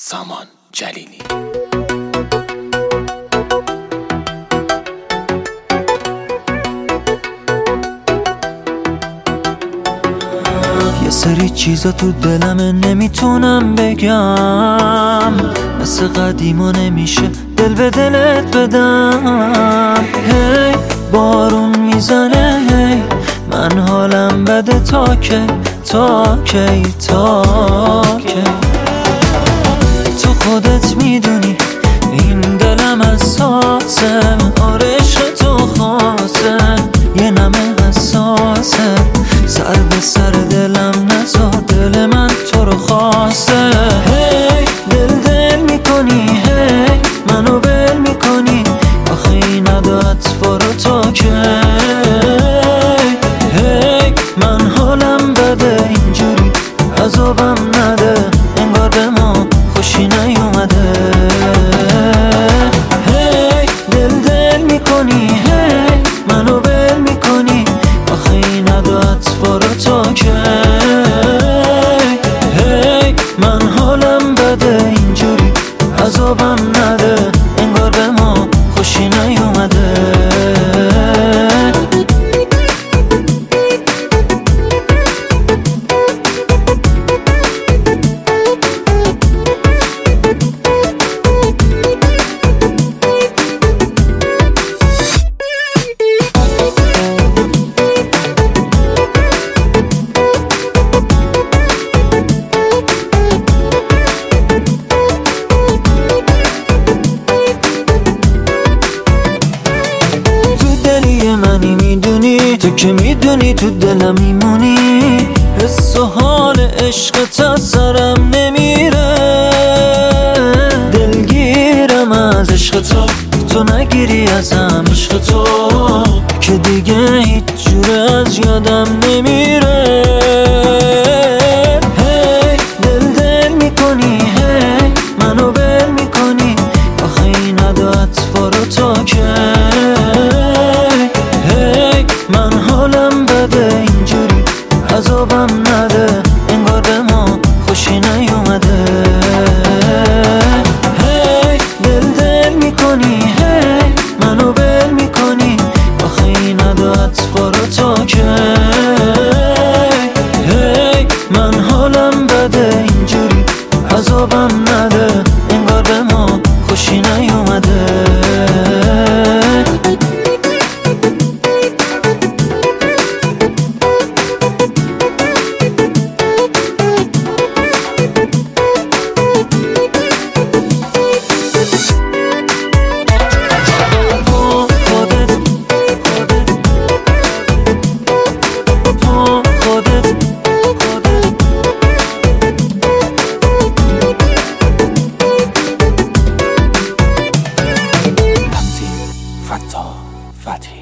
سامان جلیلی. یه سری چیزا تو دلمه نمیتونم بگم، مثل قدیما نمیشه دل به دلت بدم. هی بارون میزنه، هی من حالم بده، تا کی تا کی تا کی. تو خودت میدونی این دلم اساسه، آره عشق تو خاصه، یه نمه حساسه، سر به سر دلم نزا، دل من تو رو خواسته. هی دل میکنی، هی منو بل میکنی، آخه این عدت فارو تا کی. هی من حالم بده اینجوری، عذابم نده، انگار به ما خوشی نیومده. هی دل میکنی، هی منو بل میکنی، آخه این عدت فارو تا کی. هی من حالم بده اینجوری، عذابم نده، انگار به ما خوشی نیومده. منی میدونی، تو که میدونی تو دلم میمونی، حس و حال عشقت از سرم نمیره. دلگیرم از عشق تو، تو نگیری ازم عشق تو، که دیگه هیچ جوره از یادم نمیره. هی دل میکنی، هی منو بل میکنی، آخه این عدت فارو تا کی. من حالم بده اینجوری، عذابم نده، انگار به ما خوشی نیومده. هی دل میکنی، هی منو بل میکنی، آخه این عدت فارو تا کی. هی من حالم بده اینجوری، عذابم نده، انگار به ما خوشی نیومده. فتا فتحی